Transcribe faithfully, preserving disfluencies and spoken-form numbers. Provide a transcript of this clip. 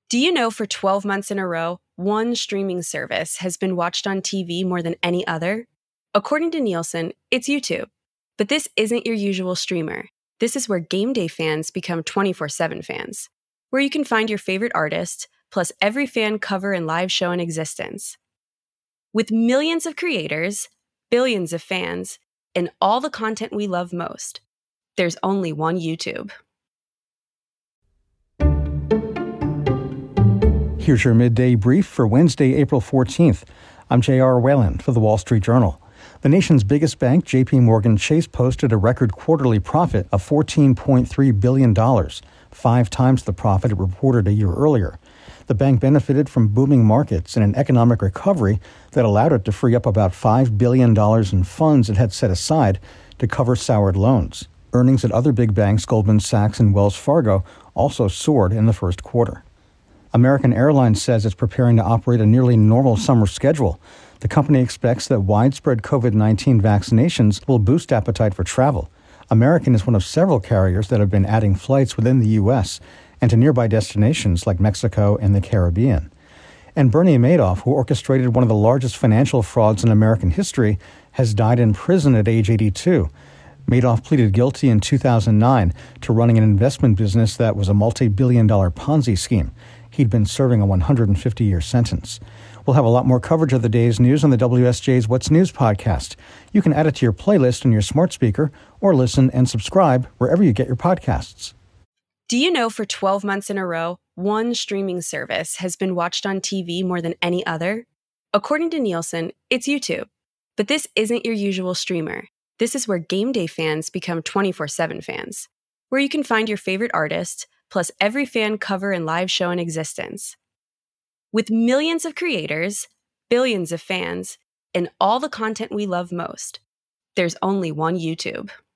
Do you know for twelve months in a row, one streaming service has been watched on T V more than any other? According to Nielsen, it's YouTube. But this isn't your usual streamer. This is where game day fans become twenty-four seven fans, where you can find your favorite artist, plus every fan cover and live show in existence. With millions of creators, billions of fans, and all the content we love most, there's only one YouTube. Here's your midday brief for Wednesday, April fourteenth. I'm J R Whalen for The Wall Street Journal. The nation's biggest bank, J P Morgan Chase, posted a record quarterly profit of fourteen point three billion dollars, five times the profit it reported a year earlier. The bank benefited from booming markets and an economic recovery that allowed it to free up about five billion dollars in funds it had set aside to cover soured loans. Earnings at other big banks, Goldman Sachs and Wells Fargo, also soared in the first quarter. American Airlines says it's preparing to operate a nearly normal summer schedule. The company expects that widespread covid nineteen vaccinations will boost appetite for travel. American is one of several carriers that have been adding flights within the U S and to nearby destinations like Mexico and the Caribbean. And Bernie Madoff, who orchestrated one of the largest financial frauds in American history, has died in prison at age eighty-two. Madoff pleaded guilty in two thousand nine to running an investment business that was a multi-billion dollar Ponzi scheme. He'd been serving a one hundred fifty year sentence. We'll have a lot more coverage of the day's news on the W S J's What's News podcast. You can add it to your playlist on your smart speaker or listen and subscribe wherever you get your podcasts. Do you know for twelve months in a row, one streaming service has been watched on T V more than any other? According to Nielsen, it's YouTube. But this isn't your usual streamer. This is where game day fans become twenty-four seven fans, where you can find your favorite artist, plus every fan cover and live show in existence. With millions of creators, billions of fans, and all the content we love most, there's only one YouTube.